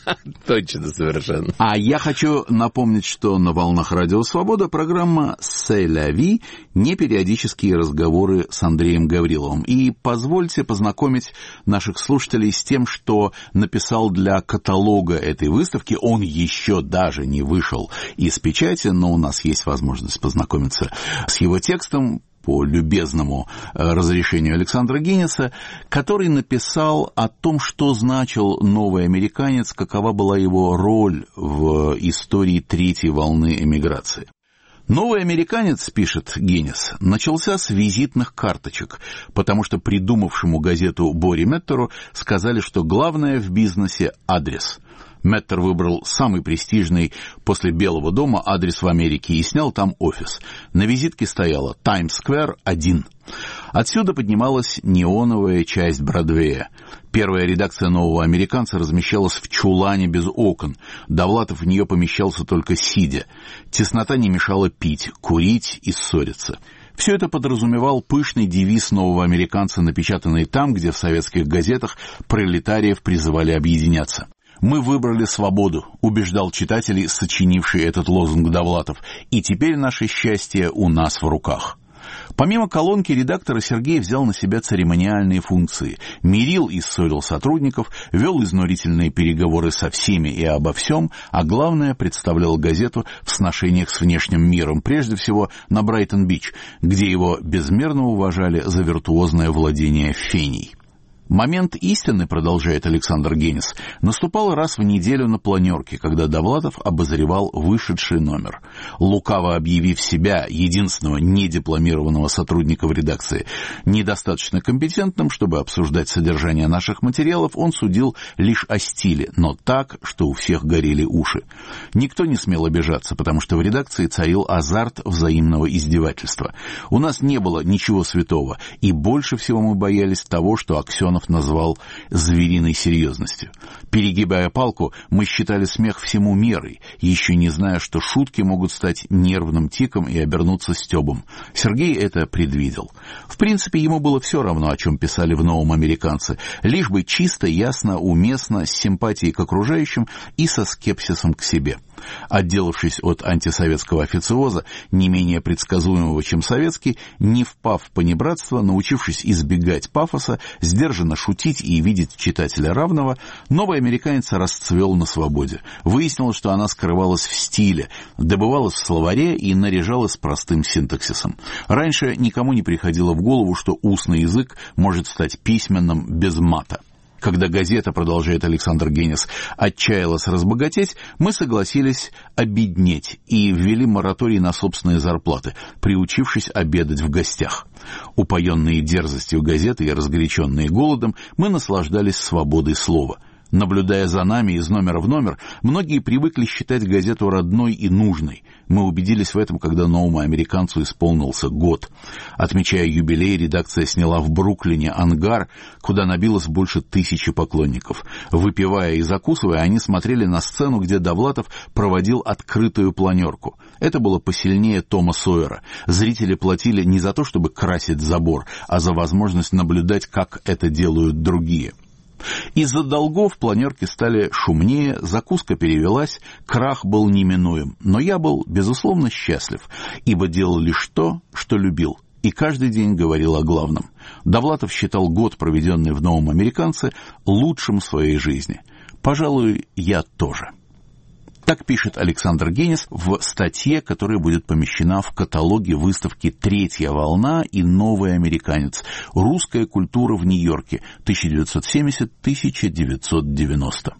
[SPEAKER 4] Точно, совершенно.
[SPEAKER 3] А я хочу напомнить, что на волнах Радио Свобода программа «C'est la vie», непериодические разговоры с Андреем Гавриловым. И позвольте познакомить наших слушателей с тем, что написал для каталога этой выставки. Он еще даже не вышел из печати, но у нас есть возможность познакомиться с его текстом по любезному разрешению Александра Гиннеса, который написал о том, что значил новый американец, какова была его роль в истории третьей волны эмиграции. Новый американец, пишет Гиннес, начался с визитных карточек, потому что придумавшему газету Боре Меттеру сказали, что главное в бизнесе – адрес. Меттер выбрал самый престижный после Белого дома адрес в Америке и снял там офис. На визитке стояла Таймс-сквер 1. Отсюда поднималась неоновая часть Бродвея. Первая редакция «Нового американца» размещалась в чулане без окон. Довлатов в нее помещался только сидя. Теснота не мешала пить, курить и ссориться. Все это подразумевал пышный девиз «Нового американца», напечатанный там, где в советских газетах пролетариев призывали объединяться. «Мы выбрали свободу», — убеждал читателей, сочинивший этот лозунг Довлатов, «и теперь наше счастье у нас в руках». Помимо колонки редактора, Сергей взял на себя церемониальные функции. Мирил и ссорил сотрудников, вел изнурительные переговоры со всеми и обо всем, а главное, представлял газету в сношениях с внешним миром, прежде всего на Брайтон-Бич, где его безмерно уважали за виртуозное владение феней. Момент истины, продолжает Александр Генис, наступал раз в неделю на планерке, когда Довлатов обозревал вышедший номер. Лукаво объявив себя, единственного недипломированного сотрудника в редакции, недостаточно компетентным, чтобы обсуждать содержание наших материалов, он судил лишь о стиле, но так, что у всех горели уши. Никто не смел обижаться, потому что в редакции царил азарт взаимного издевательства. У нас не было ничего святого, и больше всего мы боялись того, что Аксенов назвал звериной серьезностью. Перегибая палку, мы считали смех всему мерой, еще не зная, что шутки могут стать нервным тиком и обернуться стёбом. Сергей это предвидел. В принципе, ему было все равно, о чем писали в «Новом американце», лишь бы чисто, ясно, уместно, с симпатией к окружающим и со скепсисом к себе. Отделавшись от антисоветского официоза, не менее предсказуемого, чем советский, не впав в понебратство, научившись избегать пафоса, сдержанно шутить и видеть читателя равного, новый американец расцвел на свободе. Выяснилось, что она скрывалась в стиле, добывалась в словаре и наряжалась простым синтаксисом. Раньше никому не приходило в голову, что устный язык может стать письменным без мата. Когда газета, продолжает Александр Генис, отчаялась разбогатеть, мы согласились обеднеть и ввели мораторий на собственные зарплаты, приучившись обедать в гостях. Упоенные дерзостью газеты и разгоряченные голодом, мы наслаждались свободой слова. Наблюдая за нами из номера в номер, многие привыкли считать газету родной и нужной. Мы убедились в этом, когда «Новому американцу» исполнился год. Отмечая юбилей, редакция сняла в Бруклине ангар, куда набилось больше 1000 поклонников. Выпивая и закусывая, они смотрели на сцену, где Довлатов проводил открытую планерку. Это было посильнее Тома Сойера. Зрители платили не за то, чтобы красить забор, а за возможность наблюдать, как это делают другие. Из-за долгов планерки стали шумнее, закуска перевелась, крах был неминуем. Но я был, безусловно, счастлив, ибо делал лишь то, что любил, и каждый день говорил о главном. Довлатов считал год, проведенный в «Новом американце», лучшим в своей жизни. Пожалуй, я тоже. Так пишет Александр Генис в статье, которая будет помещена в каталоге выставки «Третья волна» и «Новый американец. Русская культура в Нью-Йорке. 1970-1990».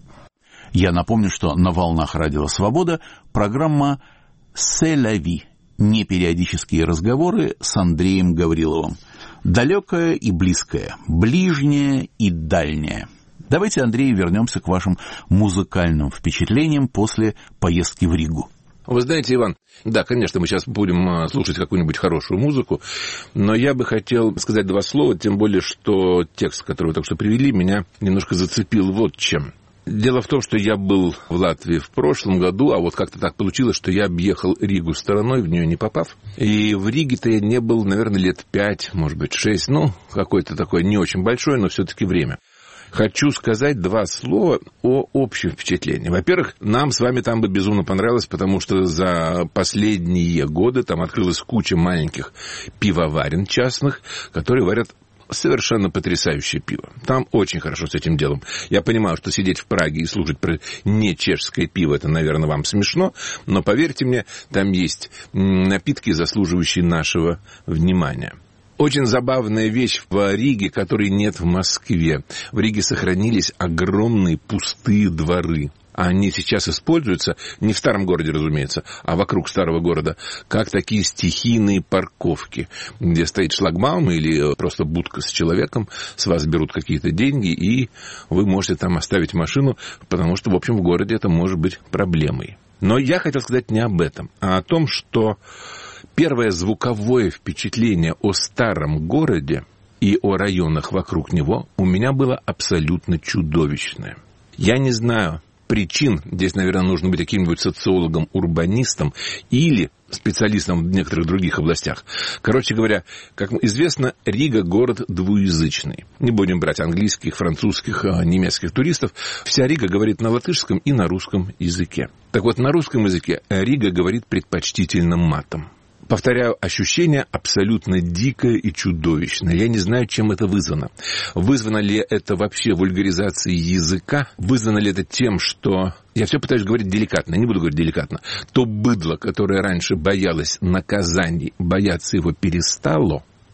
[SPEAKER 3] Я напомню, что на волнах Радио Свобода программа «C'est la vie». Непериодические разговоры с Андреем Гавриловым. Далекое и близкое, ближнее и дальнее. Давайте, Андрей, вернемся к вашим музыкальным впечатлениям после поездки в Ригу.
[SPEAKER 4] Вы знаете, Иван, да, конечно, мы сейчас будем слушать какую-нибудь хорошую музыку, но я бы хотел сказать два слова, тем более, что текст, который вы только что привели, меня немножко зацепил вот чем. Дело в том, что я был в Латвии в прошлом году, а вот как-то так получилось, что я объехал Ригу стороной, в нее не попав. И в Риге-то я не был, наверное, лет 5, может быть, 6, какое-то такое не очень большое, но все-таки время. Хочу сказать два слова о общем впечатлении. Во-первых, нам с вами там бы безумно понравилось, потому что за последние годы там открылась куча маленьких пивоварен частных, которые варят совершенно потрясающее пиво. Там очень хорошо с этим делом. Я понимаю, что сидеть в Праге и слушать про не чешское пиво, это, наверное, вам смешно, но поверьте мне, там есть напитки, заслуживающие нашего внимания. Очень забавная вещь в Риге, которой нет в Москве. В Риге сохранились огромные пустые дворы. Они сейчас используются, не в старом городе, разумеется, а вокруг старого города, как такие стихийные парковки, где стоит шлагбаум или просто будка с человеком, с вас берут какие-то деньги, и вы можете там оставить машину, потому что, в общем, в городе это может быть проблемой. Но я хотел сказать не об этом, а о том, что первое звуковое впечатление о старом городе и о районах вокруг него у меня было абсолютно чудовищное. Я не знаю причин, здесь, наверное, нужно быть каким-нибудь социологом-урбанистом или специалистом в некоторых других областях. Короче говоря, как известно, Рига – город двуязычный. Не будем брать английских, французских, немецких туристов. Вся Рига говорит на латышском и на русском языке. Так вот, на русском языке Рига говорит предпочтительно матом. Повторяю, ощущение абсолютно дикое и чудовищное. Я не знаю, чем это вызвано. Вызвано ли это вообще вульгаризацией языка? Вызвано ли это тем, что... Я все пытаюсь говорить деликатно, не буду говорить деликатно. То быдло, которое раньше боялось наказаний, бояться его перестало.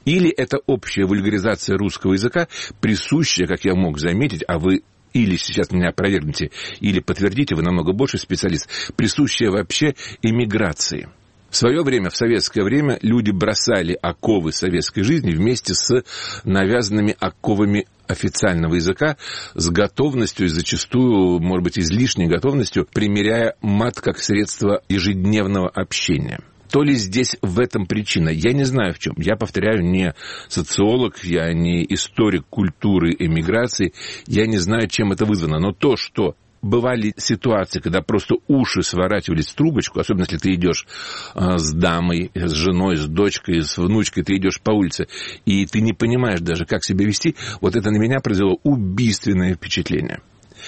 [SPEAKER 4] Или это общая вульгаризация русского языка, присущая, как я мог заметить, а вы или сейчас меня опровергните, или подтвердите, вы намного больше специалист, присущая вообще эмиграции. В свое время, в советское время, люди бросали оковы советской жизни вместе с навязанными оковами официального языка, с готовностью и зачастую, может быть, излишней готовностью, примеряя мат как средство ежедневного общения. То ли здесь в этом причина? Я не знаю в чем. Я повторяю, не социолог, я не историк культуры эмиграции, я не знаю, чем это вызвано. Но то, что бывали ситуации, когда просто уши сворачивались в трубочку, особенно если ты идешь с дамой, с женой, с дочкой, с внучкой, ты идешь по улице, и ты не понимаешь даже, как себя вести, вот это на меня произвело убийственное впечатление.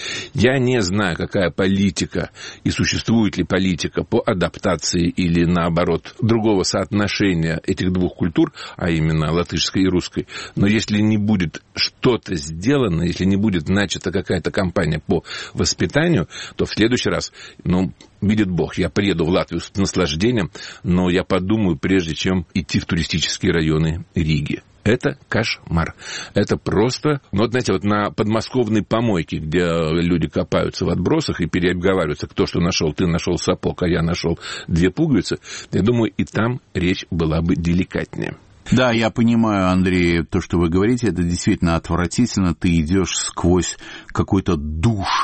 [SPEAKER 4] Я не знаю, какая политика и существует ли политика по адаптации или, наоборот, другого соотношения этих двух культур, а именно латышской и русской. Но если не будет что-то сделано, если не будет начата какая-то кампания по воспитанию, то в следующий раз, видит Бог, я приеду в Латвию с наслаждением, но я подумаю, прежде чем идти в туристические районы Риги. Это кошмар. Это просто... знаете, на подмосковной помойке, где люди копаются в отбросах и переобговариваются, кто что нашел. Ты нашел сапог, а я нашел 2 пуговицы. Я думаю, и там речь была бы деликатнее.
[SPEAKER 3] Да, я понимаю, Андрей, то, что вы говорите, это действительно отвратительно. Ты идешь сквозь какой-то душ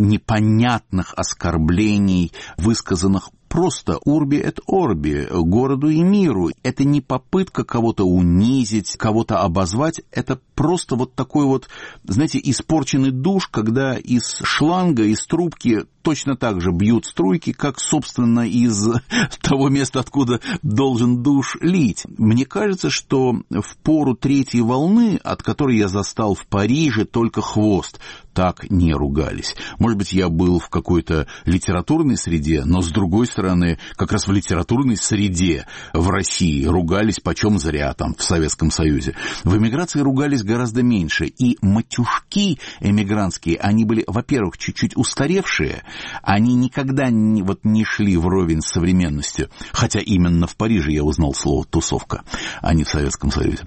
[SPEAKER 3] непонятных оскорблений, высказанных просто урби эт орби, городу и миру. Это не попытка кого-то унизить, кого-то обозвать, это просто вот такой вот, знаете, испорченный душ, когда из шланга, из трубки точно так же бьют струйки, как, собственно, из того места, откуда должен душ лить. Мне кажется, что в пору 3-й волны, от которой я застал в Париже только хвост, так не ругались. Может быть, я был в какой-то литературной среде, но, с другой стороны, как раз в литературной среде в России ругались почем зря, там, в Советском Союзе. В эмиграции ругались гораздо меньше. И матюшки эмигрантские, они были, во-первых, чуть-чуть устаревшие, они никогда не шли вровень с современностью. Хотя именно в Париже я узнал слово «тусовка», а не в Советском Союзе.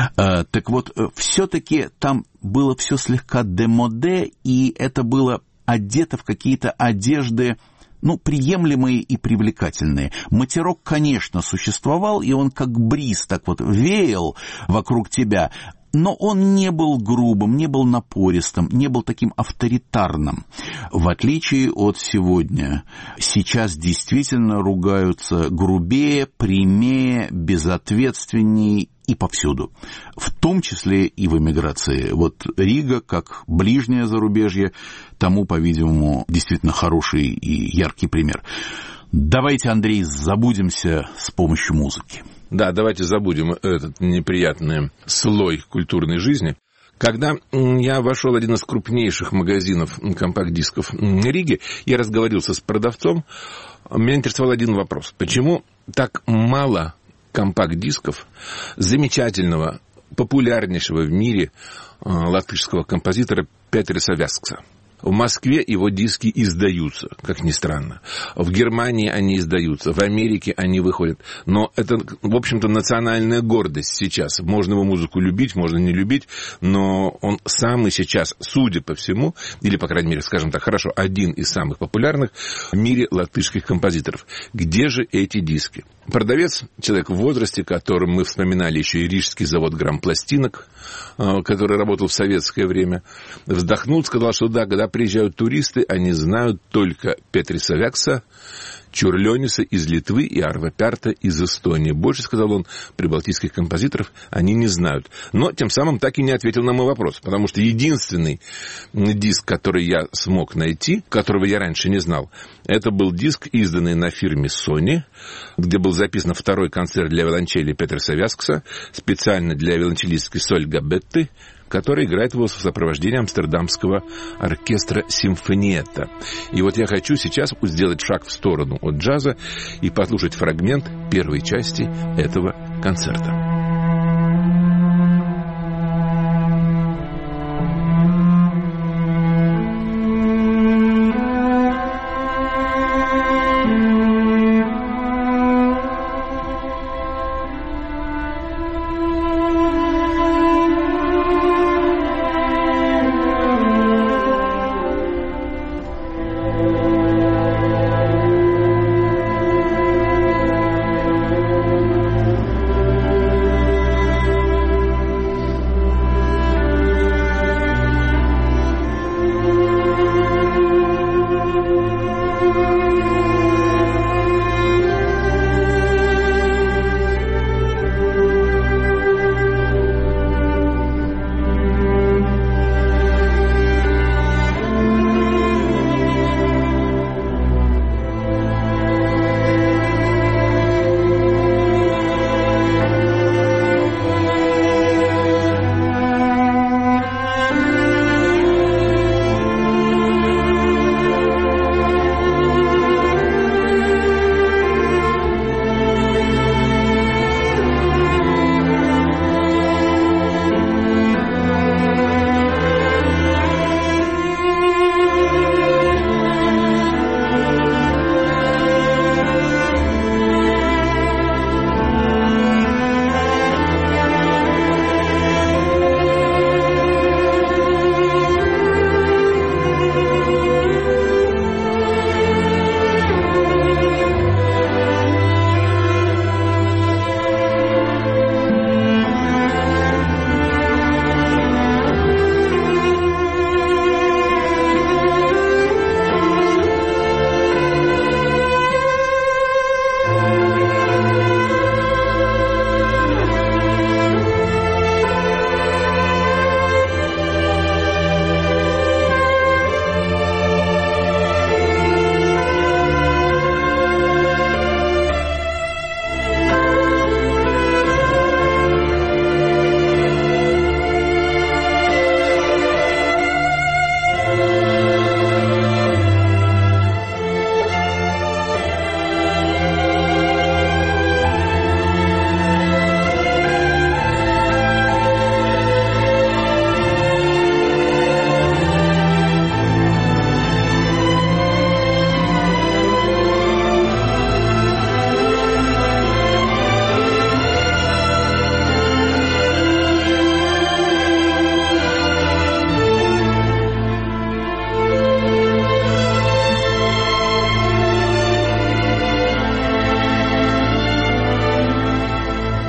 [SPEAKER 3] Так вот, все-таки там было все слегка демоде, и это было одето в какие-то одежды, приемлемые и привлекательные. Матерок, конечно, существовал, и он как бриз так вот веял вокруг тебя, но он не был грубым, не был напористым, не был таким авторитарным. В отличие от сегодня. Сейчас действительно ругаются грубее, прямее, безответственнее и повсюду. В том числе и в эмиграции. Вот Рига, как ближнее зарубежье, тому, по-видимому, действительно хороший и яркий пример. Давайте, Андрей, забудемся с помощью музыки.
[SPEAKER 4] Да, давайте забудем этот неприятный слой культурной жизни. Когда я вошел в один из крупнейших магазинов компакт-дисков Риги, я разговорился с продавцом, меня интересовал один вопрос. Почему так мало компакт-дисков замечательного, популярнейшего в мире латышского композитора Петри Савякса? В Москве его диски издаются, как ни странно. В Германии они издаются, в Америке они выходят. Но это, в общем-то, национальная гордость сейчас. Можно его музыку любить, можно не любить, но он самый сейчас, судя по всему, или, по крайней мере, скажем так, хорошо, один из самых популярных в мире латышских композиторов. Где же эти диски? Продавец, человек в возрасте, которым мы вспоминали еще и Рижский завод грампластинок, который работал в советское время, вздохнул, сказал, что да, когда приезжают туристы, они знают только Петри Савякса, Чурлёниса из Литвы и Арво Пярта из Эстонии. Больше, сказал он, прибалтийских композиторов они не знают. Но тем самым так и не ответил на мой вопрос, потому что единственный диск, который я смог найти, которого я раньше не знал, это был диск, изданный на фирме Sony, где был записан 2-й концерт для виолончели Петри Савякса, специально для виолончелистки Сольга Бетты, который играет его в сопровождении амстердамского оркестра «Симфониетта». И вот я хочу сейчас сделать шаг в сторону от джаза и послушать фрагмент первой части этого концерта.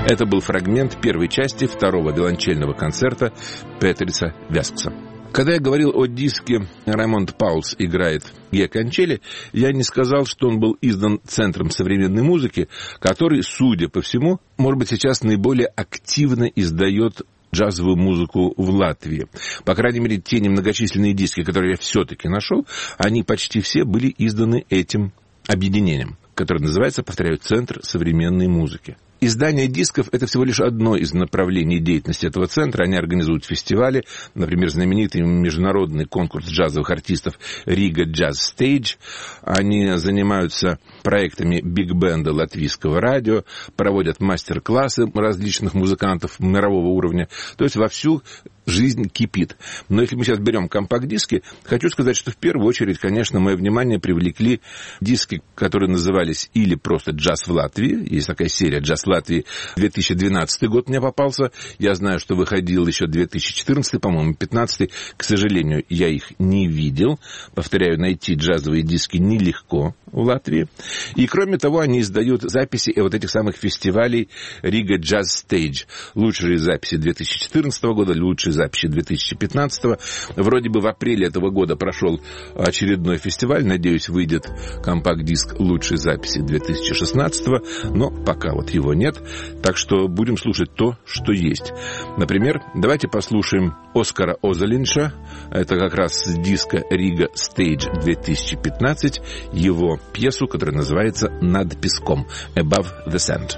[SPEAKER 4] Это был фрагмент первой части второго виолончельного концерта Петриса Вяскса. Когда я говорил о диске «Раймонд Паулс играет виолончели», я не сказал, что он был издан Центром современной музыки, который, судя по всему, может быть, сейчас наиболее активно издает джазовую музыку в Латвии. По крайней мере, те немногочисленные диски, которые я все-таки нашел, они почти все были изданы этим объединением, которое называется, повторяю, Центр современной музыки. Издание дисков – это всего лишь одно из направлений деятельности этого центра. Они организуют фестивали, например, знаменитый международный конкурс джазовых артистов «Рига Джаз Стейдж». Они занимаются проектами биг-бенда латвийского радио, проводят мастер-классы различных музыкантов мирового уровня. То есть вовсю жизнь кипит. Но если мы сейчас берем компакт-диски, хочу сказать, что в первую очередь, конечно, мое внимание привлекли диски, которые назывались или просто «Джаз в Латвии». Есть такая серия «Джаз в Латвии». 2012 год мне попался. Я знаю, что выходил еще 2014, по-моему, 2015. К сожалению, я их не видел. Повторяю, найти джазовые диски нелегко в Латвии. И, кроме того, они издают записи вот этих самых фестивалей «Рига Джаз Стейдж». Лучшие записи 2014 года, лучшие записи 2015. Вроде бы в апреле этого года прошел очередной фестиваль. Надеюсь, выйдет компакт-диск лучшей записи 2016, но пока вот его нет. Так что будем слушать то, что есть. Например, давайте послушаем Оскара Озолинша. Это как раз с диска «Рига Стейдж 2015», его пьесу, которая называется «Над песком» «Above the Sand».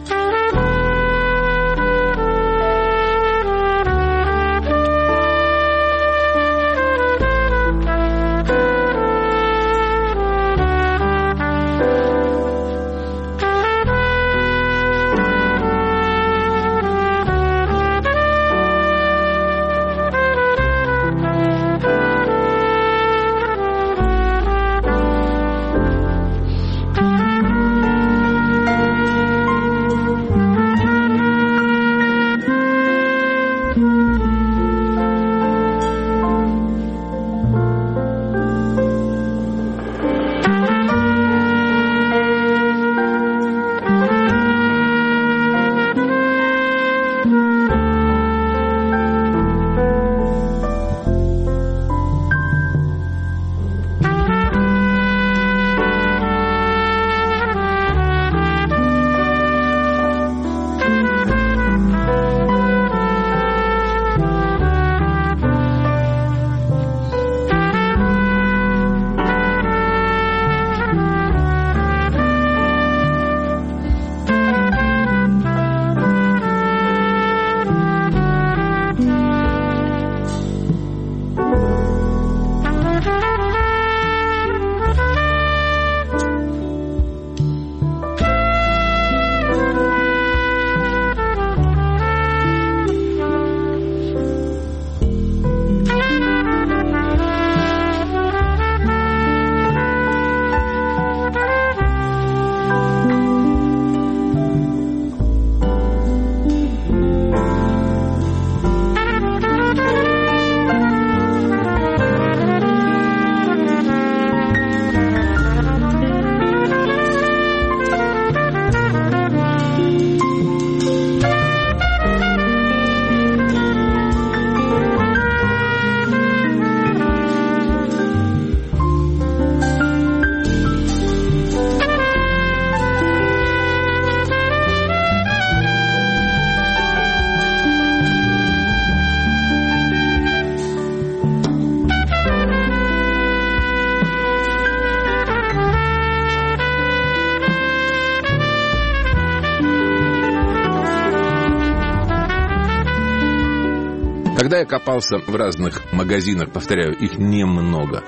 [SPEAKER 4] Когда я копался в разных магазинах, повторяю, их немного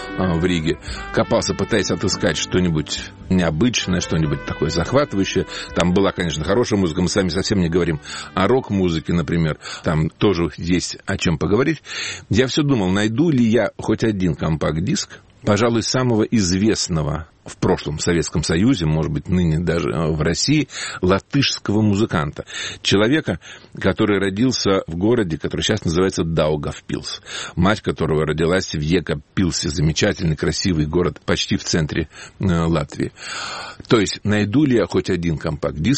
[SPEAKER 4] в Риге, копался, пытаясь отыскать что-нибудь необычное, что-нибудь такое захватывающее. Там была, конечно, хорошая музыка, мы с вами совсем не говорим о рок-музыке, например. Там тоже есть о чем поговорить. Я все думал, найду ли я хоть один компакт-диск, пожалуй, самого известного в прошлом Советском Союзе, может быть, ныне даже в России, латышского музыканта. Человека, который родился в городе, который сейчас называется Даугавпилс. Мать которого родилась в Екапилсе, замечательный, красивый город, почти в центре Латвии. То есть, найду ли я хоть один компакт-диск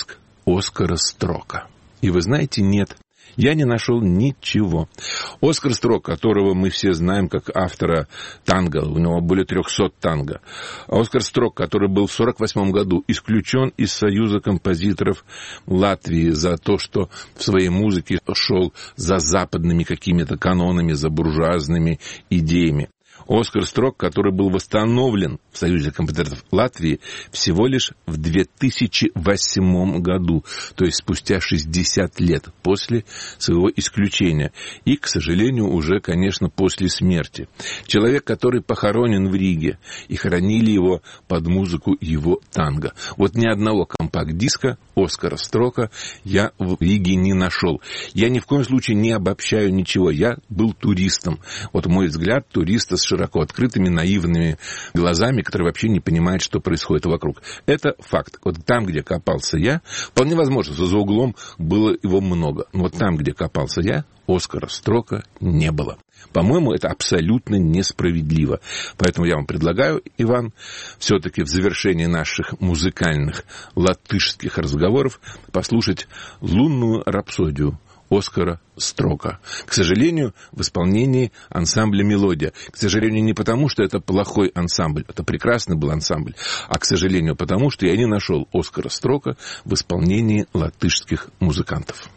[SPEAKER 4] Оскара Строка. И вы знаете, нет, я не нашел ничего. Оскар Строк, которого мы все знаем как автора танго, у него более 300 танго. Оскар Строк, который был в 1948 году исключен из Союза композиторов Латвии за то, что в своей музыке шел за западными какими-то канонами, за буржуазными идеями. Оскар Строк, который был восстановлен в Союзе композиторов Латвии всего лишь в 2008 году, то есть спустя 60 лет после своего исключения. И, к сожалению, уже, конечно, после смерти. Человек, который похоронен в Риге, и хоронили его под музыку его танго. Вот ни одного компакт-диска Оскара Строка я в Риге не нашел. Я ни в коем случае не обобщаю ничего. Я был туристом. Вот мой взгляд туриста с широко открытыми, наивными глазами, которые вообще не понимают, что происходит вокруг. Это факт. Вот там, где копался я, вполне возможно, что за углом было его много. Но вот там, где копался я, Оскара Строка не было. По-моему, это абсолютно несправедливо. Поэтому я вам предлагаю, Иван, все-таки в завершении наших музыкальных латышских разговоров послушать «Лунную рапсодию» Оскара Строка. К сожалению, в исполнении ансамбля «Мелодия». К сожалению, не потому, что это плохой ансамбль, это прекрасный был ансамбль, а, к сожалению, потому, что я не нашел Оскара Строка в исполнении латышских музыкантов.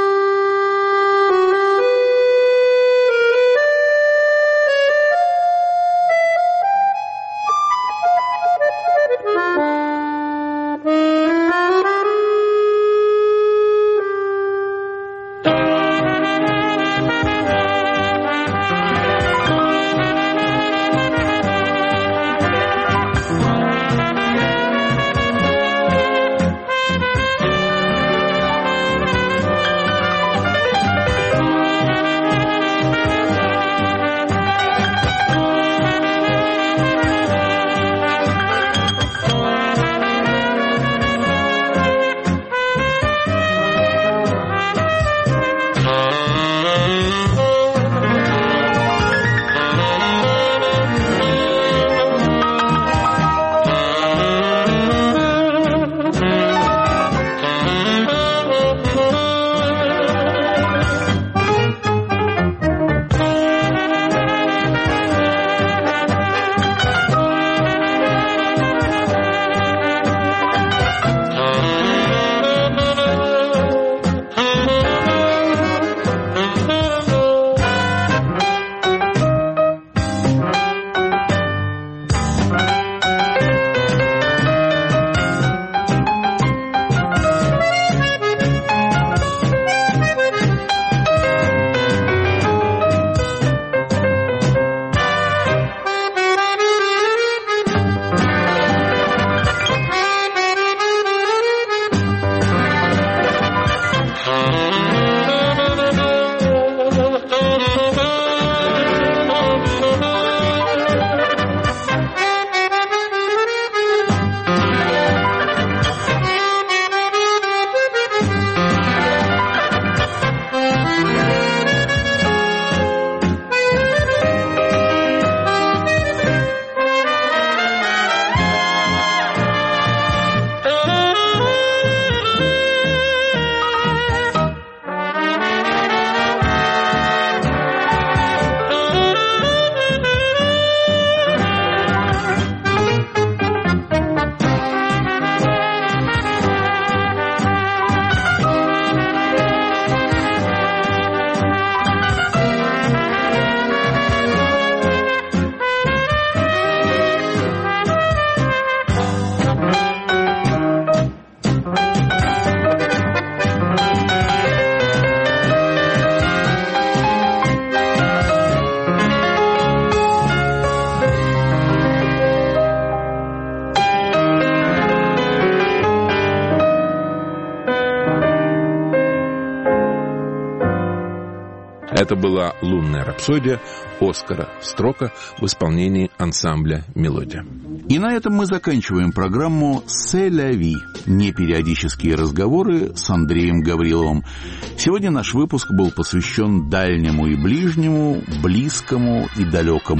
[SPEAKER 4] Это была «Лунная рапсодия» Оскара Строка в исполнении ансамбля «Мелодия».
[SPEAKER 3] И на этом мы заканчиваем программу «C'est la vie» – непериодические разговоры с Андреем Гавриловым. Сегодня наш выпуск был посвящен дальнему и ближнему, близкому и далекому.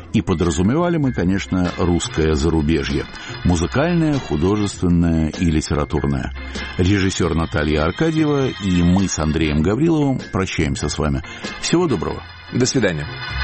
[SPEAKER 3] И подразумевали мы, конечно, русское зарубежье. Музыкальное, художественное и литературное. Режиссер Наталья Аркадьева и мы с Андреем Гавриловым прощаемся с вами. Всего доброго.
[SPEAKER 4] До свидания.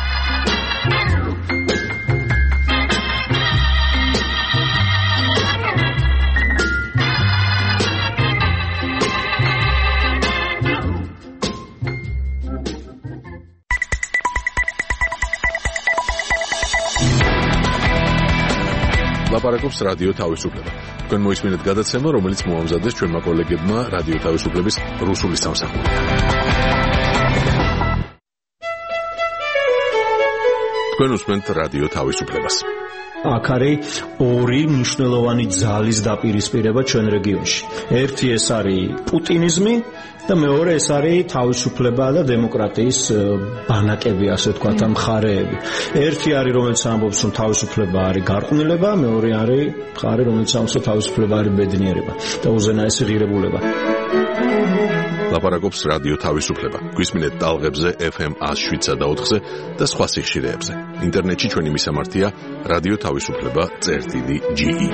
[SPEAKER 1] ლაპარაკობს რადიო თავისუფლება. თქვენ მოისმინეთ გადაცემა, რომელიც მოამზადეს ჩვენმა კოლეგებმა რადიო თავისუფლების რუსული სამსახური. თქვენ უსმენთ რადიო თავისუფლებას.
[SPEAKER 5] აქ არის ორი მნიშვნელოვანი ძალის დაპირისპირება ჩვენ რეგიონში. ერთი ეს არის პუტინიზმი და მეორე ეს არის თავისუფლება და დემოკრატიის ბანაკები, ასე ვთქვათ, მხარეები. ერთი არის, რომელიც ამბობს, რომ თავისუფლება არის გარყვნილება, მეორე არის მხარე, რომელიც ამბობს, რომ თავისუფლება არის ბედნიერება და უზენაესი ღირებულება.
[SPEAKER 1] ლაპარაკობს რადიო თავისუფლება. გვისმინეთ ტალღებზე FM 107-სა და 4-ზე და სხვა სიხშირეებზე. ინტერნეტში ჩვენი მისამართია რადიო თავისუფლება.ge.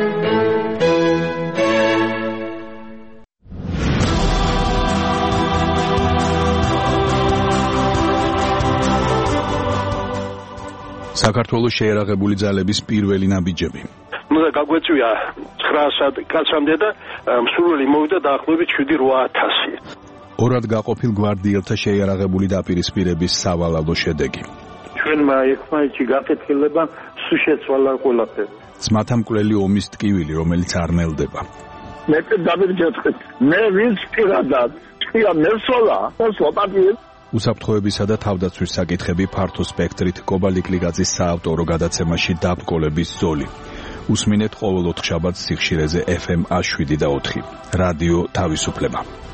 [SPEAKER 2] საქართველოს შეიარაღებული ძალების პირველი ნაბიჯები.
[SPEAKER 6] უნდა გაგვეწვია 900 კაცამდე და მსურველი მოვიდა დაახლოებით 7-8000.
[SPEAKER 2] ორად გაყოფილ გვარდიელთა შეიარაღებული დაპირისპირების სავალალო შედეგი.
[SPEAKER 7] ჩვენმა ერთმანეთში გაკეთილება სულ შეცვალა ყველაფერი.
[SPEAKER 2] ძმათა მკვლელი ომის ტკივილი, რომელიც არ ნელდება.
[SPEAKER 7] მე დავირჯეთყეთ. მე ვინც პირადად თქვია მერსოლა, სვაპატი.
[SPEAKER 2] უსაფრთხოებისა და თავდაცვის საკითხები ფართო სპექტრით კობალიკლიგაძის საავტორო გადაცემაში დაბრკოლების ზოლი. უსმინეთ ყოველ ოთხშაბათს სიხშირეზე FM 107 და 4. რადიო თავისუფლება.